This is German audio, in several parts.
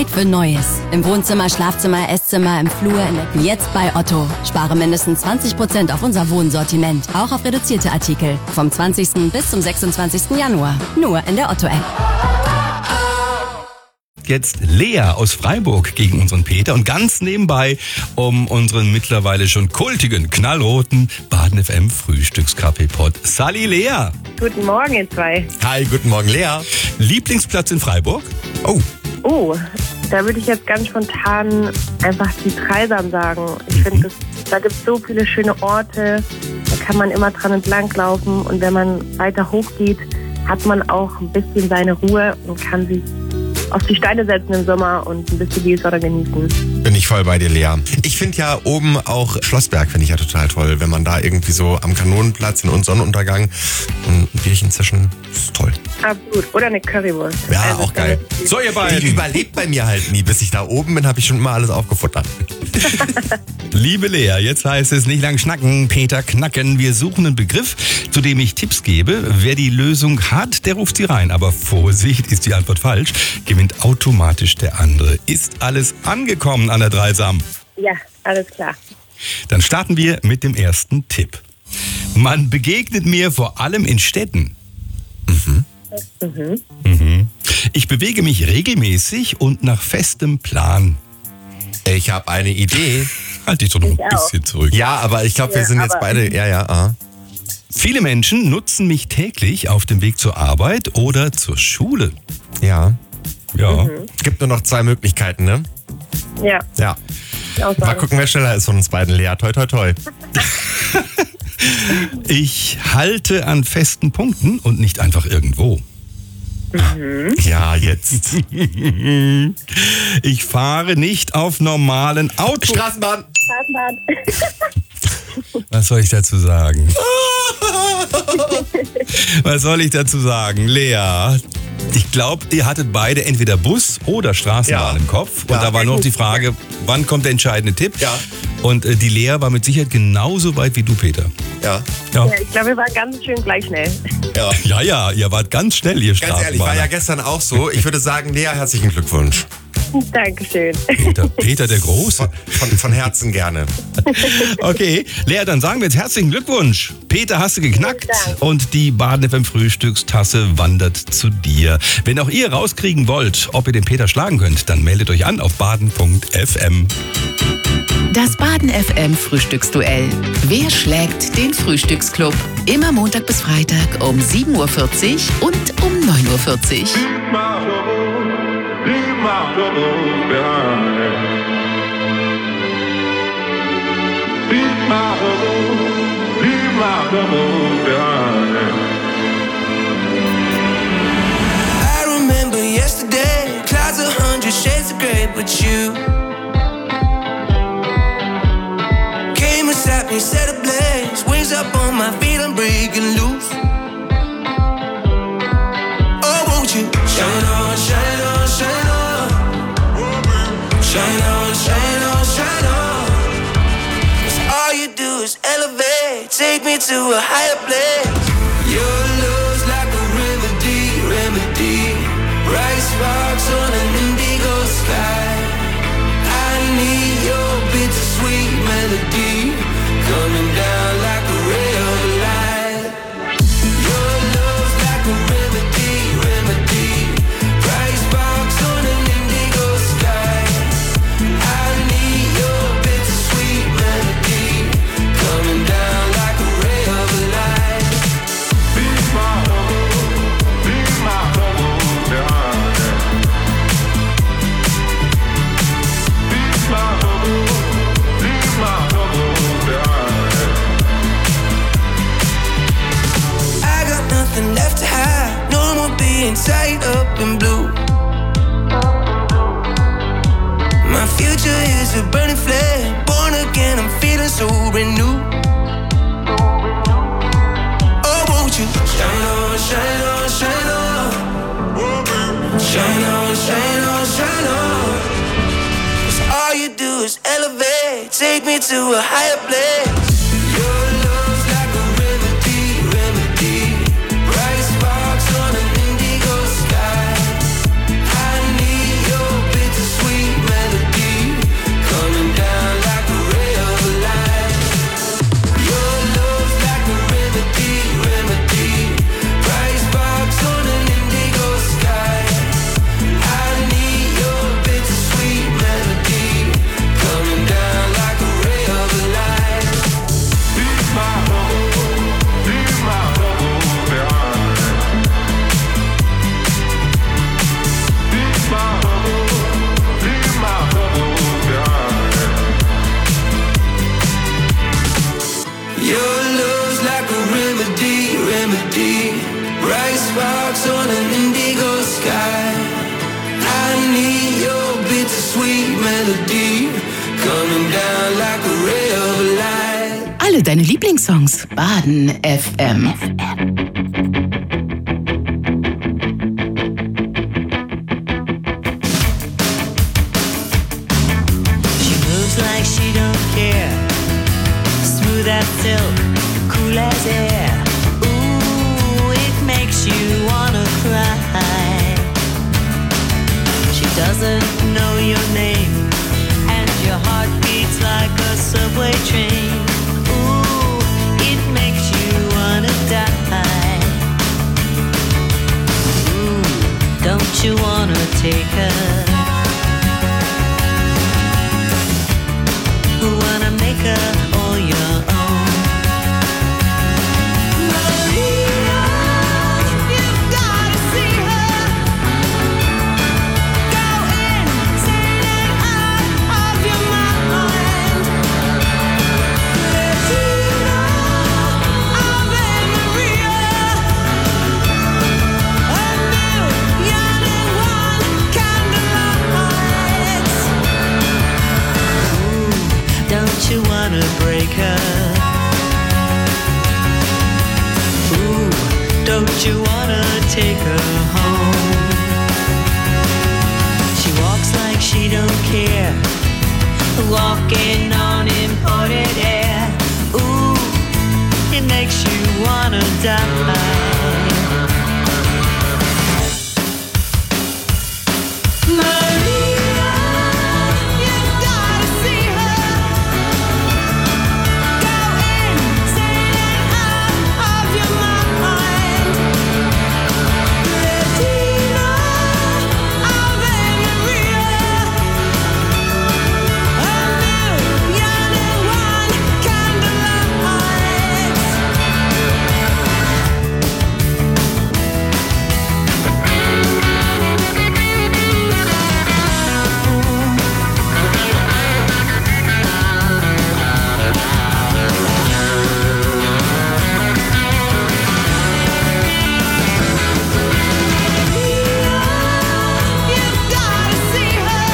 Zeit für Neues. Im Wohnzimmer, Schlafzimmer, Esszimmer, im Flur, in der jetzt bei Otto. Spare mindestens 20% auf unser Wohnsortiment. Auch auf reduzierte Artikel. Vom 20. bis zum 26. Januar. Nur in der Otto-App. Jetzt Lea aus Freiburg gegen unseren Peter und ganz nebenbei um unseren mittlerweile schon kultigen, knallroten Baden FM Frühstückskaffee-Pot. Sally, Lea. Guten Morgen, ihr zwei. Hi, guten Morgen, Lea. Lieblingsplatz in Freiburg? Oh, da würde ich jetzt ganz spontan einfach die Dreisam sagen. Ich finde, da gibt es so viele schöne Orte, da kann man immer dran entlang laufen und wenn man weiter hoch geht, hat man auch ein bisschen seine Ruhe und kann sich auf die Steine setzen im Sommer und ein bisschen die Sonne genießen. Bin ich voll bei dir, Lea. Ich finde ja oben auch Schlossberg finde ich ja total toll, wenn man da irgendwie so am Kanonenplatz in Sonnenuntergang ein Bierchen zischen, ist toll. Absolut. Oder eine Currywurst. Ja, Also auch geil. So, ihr beiden. Die überlebt bei mir halt nie. Bis ich da oben bin, habe ich schon immer alles aufgefuttert. Liebe Lea, jetzt heißt es nicht lang schnacken, Peter knacken. Wir suchen einen Begriff, zu dem ich Tipps gebe. Wer die Lösung hat, der ruft sie rein. Aber Vorsicht, ist die Antwort falsch, gewinnt automatisch der andere. Ist alles angekommen an der Dreisam? Ja, alles klar. Dann starten wir mit dem ersten Tipp. Man begegnet mir vor allem in Städten. Ich bewege mich regelmäßig und nach festem Plan. Ich habe eine Idee. Halt dich doch noch ein Ich auch. bisschen zurück. Ja, aber ich glaube, wir sind jetzt aber- beide... Ja. Viele Menschen nutzen mich täglich auf dem Weg zur Arbeit oder zur Schule. Ja. Ja. Es gibt nur noch 2 Möglichkeiten, ne? Ja, Ja. ich auch Mal sagen. gucken, wer schneller ist von uns beiden, Lea. Toi, toi, toi. Ich halte an festen Punkten und nicht einfach irgendwo. Ja, jetzt. Ich fahre nicht auf normalen Autos. Straßenbahn. Was soll ich dazu sagen? Was soll ich dazu sagen? Lea, ich glaube, ihr hattet beide entweder Bus oder Straßenbahn Ja. im Kopf. Und Ja. da war noch die Frage, wann kommt der entscheidende Tipp? Ja. Und die Lea war mit Sicherheit genauso weit wie du, Peter. Ja. Ja, Ja, ich glaube, wir waren ganz schön gleich schnell. Ja. ihr wart ganz schnell, ihr Ganz ehrlich, war ja Straßenbahner. gestern auch so. Ich würde sagen, Lea, herzlichen Glückwunsch. Dankeschön. Peter der Große. Von Herzen gerne. Okay, Lea, dann sagen wir jetzt herzlichen Glückwunsch. Peter, hast du geknackt Vielen Dank. und die Baden FM Frühstückstasse wandert zu dir. Wenn auch ihr rauskriegen wollt, ob ihr den Peter schlagen könnt, dann meldet euch an auf baden.fm. Das Baden FM Frühstücksduell. Wer schlägt den Frühstücksclub? Immer Montag bis Freitag um 7.40 Uhr und um 9.40 Uhr. Leave my troubles behind. Leave my troubles behind. I remember yesterday, clouds 100 shades of grey, but you came and sat me, set ablaze, wings up on my feet, I'm breaking loose. Oh, won't you shine on, shine on, shine on, shine on, shine on, shine on. 'Cause all you do is elevate, take me to a higher place. Your love's like a remedy, remedy. Bright sparks on an indigo sky. I need your bittersweet melody coming down like a ray of light. Your love's like a remedy, remedy. Bright sparks on an indigo sky. I need your bittersweet melody coming down like a ray of light. Leave my troubles behind. Leave my troubles behind. I got nothing left to hide. No more being tied up in blue. My future is a burning flame. Born again, I'm feeling so renewed. Oh, won't you shine on, shine on, shine on. Shine on, shine on, shine on. 'Cause all you do is elevate, take me to a higher place. Your love's like a remedy, remedy. Bright sparks on an indigo sky. I need your bittersweet sweet melody coming down like a ray of light. Alle deine Lieblingssongs. Baden FM. She moves like she don't care. Smooth as silk, cool as air. Ooh, it makes you wanna cry. She doesn't know your name, and your heart beats like a subway train. Ooh, it makes you wanna die. Ooh, don't you wanna take her? Wanna make her all your own. Maria, you've gotta see her. Go insane and out of your mind. Bettina, Ave Maria, a million and one candlelights. Don't you wanna break her? Ooh, don't you wanna take her home? She walks like she don't care, walking on imported air. Ooh, it makes you wanna die. Maria, you gotta see her. Go insane and out of your mind. Bettina, Ave Maria, a million and one candlelights. You've gotta see her.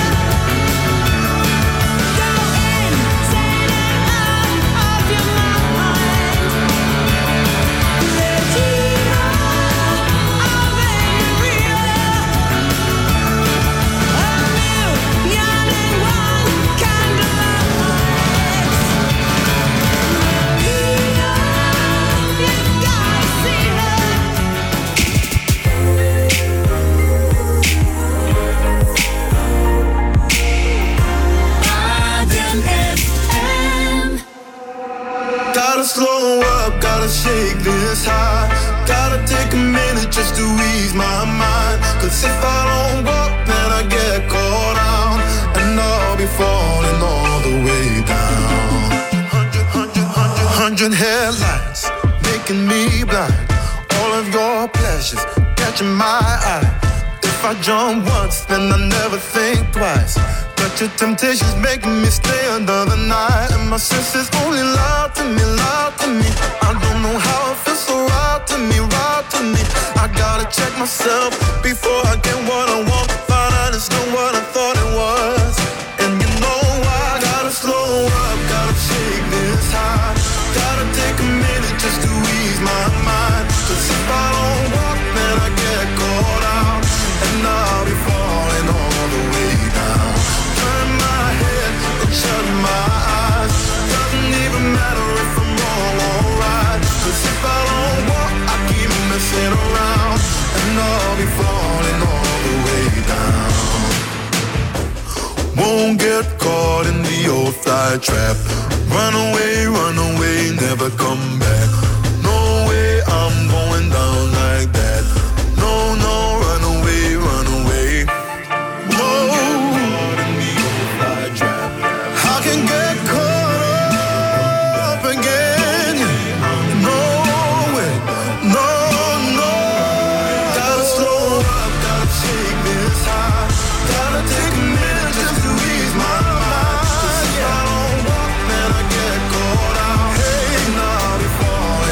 Go insane and out of your mind. Bettina, Ave Maria, a million and one candlelights. You've gotta see her. Gotta slow up, gotta shake this high. Gotta take a minute just to ease my mind. Cause if I don't walk, then I get caught out. And I'll be falling all the way down. Hundred headlights, making me blind. All of your pleasures, catching my eye. If I jump once, then I never think twice. But your temptation's making me stay another night. And my senses only lie to me, lie to me. I don't know how it feels so right to me, right to me. I gotta check myself before I get what I want. Find out it's not what I thought it was. And you know I gotta slow up, gotta shake this high. Gotta take a minute just to ease my mind. Cause if I don't walk, then I get caught out. And I'll be falling all the way down. Turn my head and shut my eyes. Doesn't even matter if I'm wrong or right. Cause if I don't walk, I keep messing around. And I'll be falling all the way down. Won't get caught in the old fly trap. Run away, never come back. No way I'm going down like that. No, run away, run away. No, I can get caught up again. No way, no. Gotta slow up, gotta shake this high. Gotta take a minute just to ease my mind. Cause if I don't walk, then I get caught out. Hey, now I'll be falling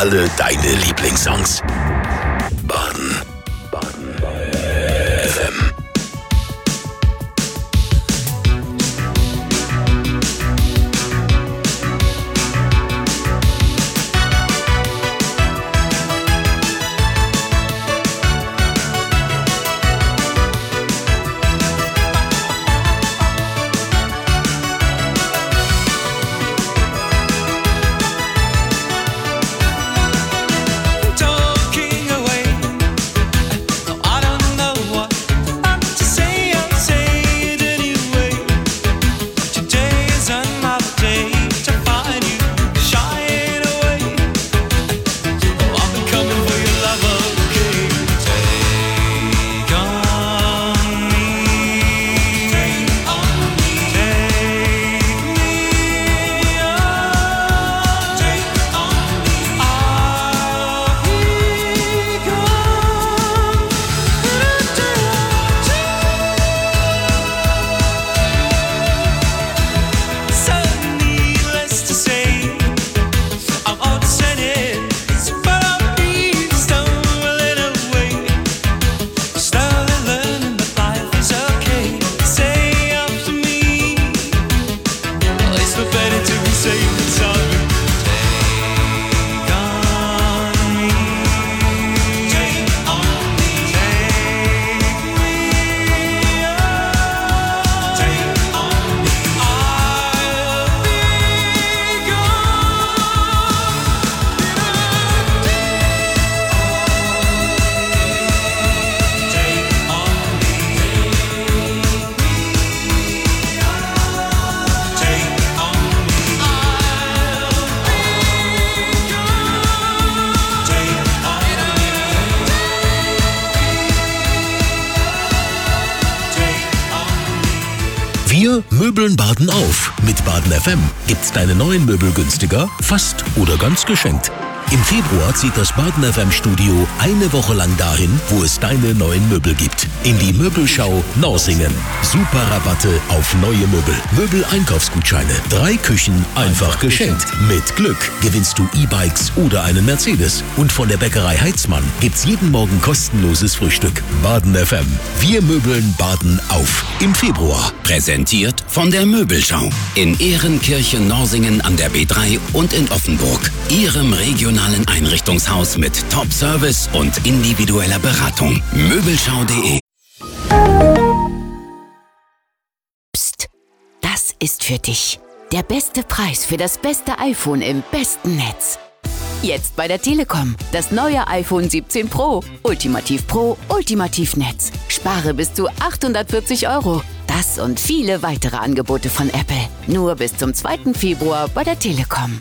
alle deine Lieblingssongs. Baden FM. Wir möbeln Baden auf. Mit Baden FM gibt's deine neuen Möbel günstiger, fast oder ganz geschenkt. Im Februar zieht das Baden FM Studio eine Woche lang dahin, wo es deine neuen Möbel gibt. In die Möbelschau Norsingen. Super Rabatte auf neue Möbel. Möbel-Einkaufsgutscheine. 3 Küchen einfach geschenkt. Mit Glück gewinnst du E-Bikes oder einen Mercedes. Und von der Bäckerei Heitzmann gibt's jeden Morgen kostenloses Frühstück. Baden FM. Wir möbeln Baden auf. Im Februar. Präsentiert von der Möbelschau. In Ehrenkirchen Norsingen an der B3 und in Offenburg. Ihrem regionalen Einrichtungshaus mit Top-Service und individueller Beratung. Möbelschau.de. Psst, das ist für dich. Der beste Preis für das beste iPhone im besten Netz. Jetzt bei der Telekom. Das neue iPhone 17 Pro. Ultimativ Pro, Ultimativ Netz. Spare bis zu 840 €. Das und viele weitere Angebote von Apple. Nur bis zum 2. Februar bei der Telekom.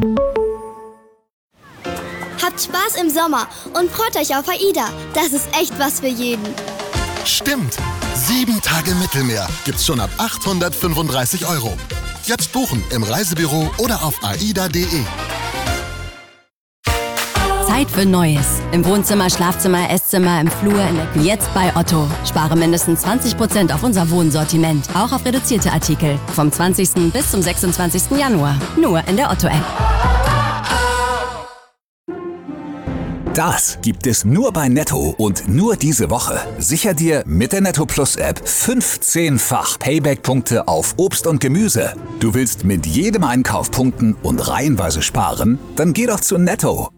Habt Spaß im Sommer und freut euch auf AIDA. Das ist echt was für jeden. Stimmt. 7 Tage Mittelmeer gibt's schon ab 835 €. Jetzt buchen im Reisebüro oder auf aida.de. Zeit für Neues. Im Wohnzimmer, Schlafzimmer, Esszimmer, im Flur, jetzt bei Otto. Spare mindestens 20% auf unser Wohnsortiment. Auch auf reduzierte Artikel. Vom 20. bis zum 26. Januar. Nur in der Otto-App. Das gibt es nur bei Netto und nur diese Woche. Sicher dir mit der Netto Plus App 15-fach Payback-Punkte auf Obst und Gemüse. Du willst mit jedem Einkauf punkten und reihenweise sparen? Dann geh doch zu Netto.